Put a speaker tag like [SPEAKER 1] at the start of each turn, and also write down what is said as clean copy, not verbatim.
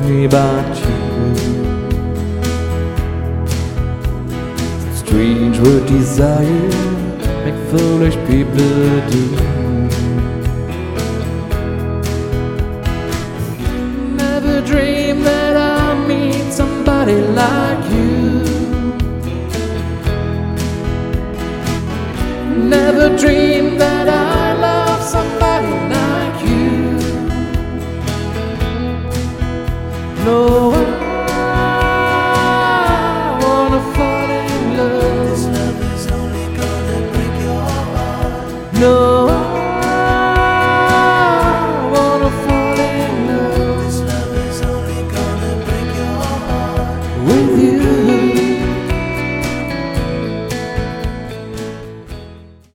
[SPEAKER 1] me about you. Strange what desire make foolish people do. Never dream that I'll meet somebody like you. Never dream that I love somebody like you. No, I wanna fall in love.
[SPEAKER 2] This love is only gonna break your heart.
[SPEAKER 1] No, I wanna fall in love.
[SPEAKER 2] This love is only gonna break your heart.
[SPEAKER 1] With you.